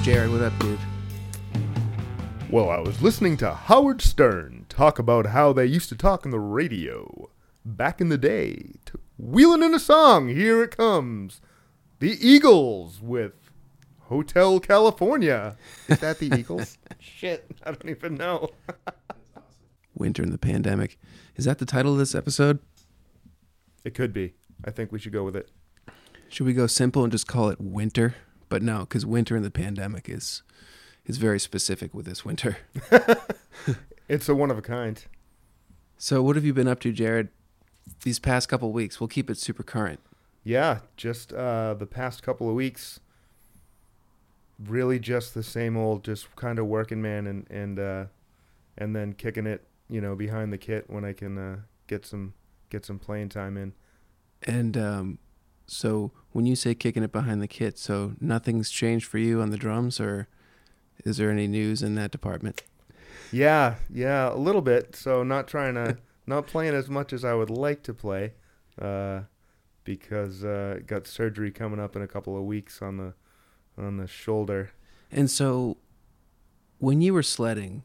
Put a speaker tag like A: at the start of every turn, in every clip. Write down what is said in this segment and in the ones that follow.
A: Jared, what up, dude?
B: Well, I was listening to Howard Stern talk about how they used to talk on the radio back in the day. Wheeling in a song, here it comes. The Eagles with Hotel California. Is that the Eagles? Shit, I don't even know.
A: Winter in the Pandemic. Is that the title of this episode?
B: It could be. I think we should go with it.
A: Should we go simple and just call it Winter? But no, because Winter in the Pandemic is very specific with this winter.
B: It's a one of a kind.
A: So what have you been up to, Jared, these past couple of weeks? We'll keep it super current.
B: Yeah, just the past couple of weeks, really just the same old, just kind of working, man, and then kicking it, behind the kit when I can get some playing time in.
A: And so when you say kicking it behind the kit, so nothing's changed for you on the drums, or is there any news in that department?
B: Yeah, a little bit. So not playing as much as I would like to play, because got surgery coming up in a couple of weeks on the shoulder.
A: And so when you were sledding,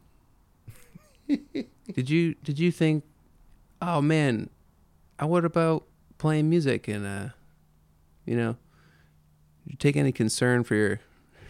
A: did you think, oh man, what about playing music? And did you take any concern for your...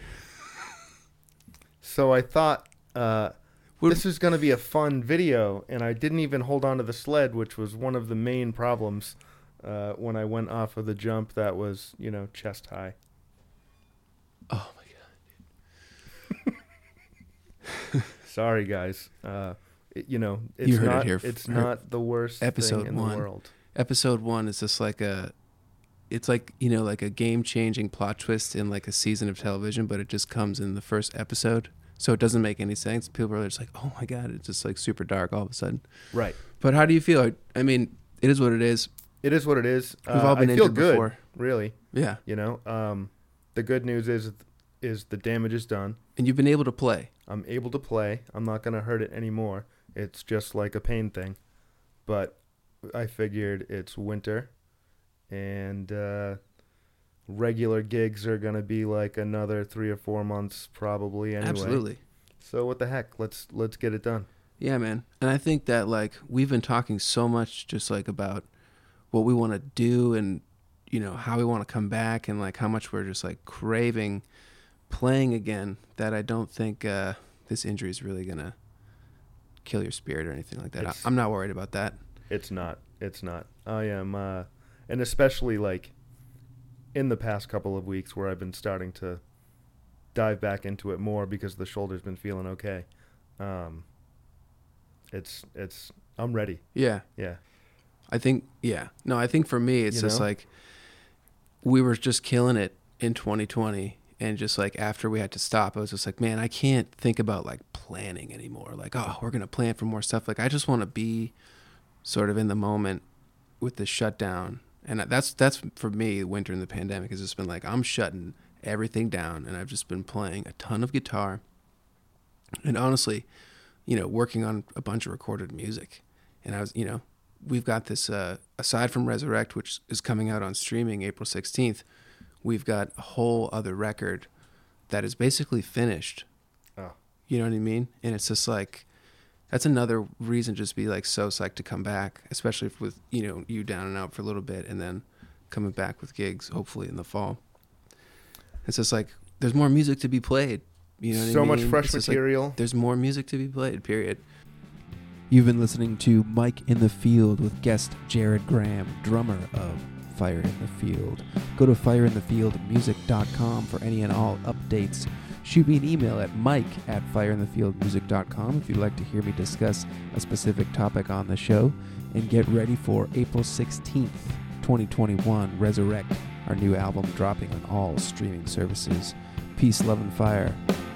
B: So I thought this was going to be a fun video, and I didn't even hold on to the sled, which was one of the main problems when I went off of the jump that was, chest high.
A: Oh, my
B: God. Sorry, guys. It's
A: you heard
B: not,
A: it here.
B: It's not the worst
A: Episode
B: thing in
A: 1.
B: the world.
A: Episode 1 is just like it's like a game-changing plot twist in like a season of television, but it just comes in the first episode. So it doesn't make any sense. People are just like, oh my God, it's just like super dark all of a sudden.
B: Right.
A: But how do you feel? I mean, it is what it is.
B: It is what it is.
A: We've all been
B: I feel
A: injured
B: good,
A: before.
B: really.
A: Yeah.
B: The good news is the damage is done.
A: And you've been able to play.
B: I'm able to play. I'm not going to hurt it anymore. It's just like a pain thing. But I figured it's winter, and regular gigs are going to be like another 3 or 4 months probably anyway.
A: Absolutely.
B: So what the heck? Let's get it done.
A: Yeah, man. And I think that like we've been talking so much just like about what we want to do and how we want to come back and like how much we're just like craving playing again, that I don't think this injury is really going to kill your spirit or anything like that. I'm not worried about that.
B: It's not. I am, and especially like in the past couple of weeks where I've been starting to dive back into it more because the shoulder's been feeling okay. I'm ready.
A: Yeah.
B: Yeah.
A: I think for me, it's just like we were just killing it in 2020. And just like after we had to stop, I was just like, man, I can't think about like planning anymore. Like, oh, we're going to plan for more stuff. Like, I just want to be sort of in the moment with the shutdown. And that's for me, Winter in the Pandemic has just been like, I'm shutting everything down. And I've just been playing a ton of guitar. And honestly, working on a bunch of recorded music. And I was, we've got this, aside from Resurrect, which is coming out on streaming April 16th, we've got a whole other record that is basically finished.
B: Oh.
A: You know what I mean? And it's just like, that's another reason just to be like so psyched to come back, especially with, you down and out for a little bit and then coming back with gigs, hopefully in the fall. It's just like, there's more music to be played. You know what I mean?
B: So much fresh material.
A: Like, there's more music to be played, period.
C: You've been listening to Mike in the Field with guest Jared Graham, drummer of Fire in the Field. Go to fireinthefieldmusic.com for any and all updates. Shoot me an email at mike@fireinthefieldmusic.com if you'd like to hear me discuss a specific topic on the show. And get ready for April 16th, 2021, Resurrect, our new album dropping on all streaming services. Peace, love, and fire.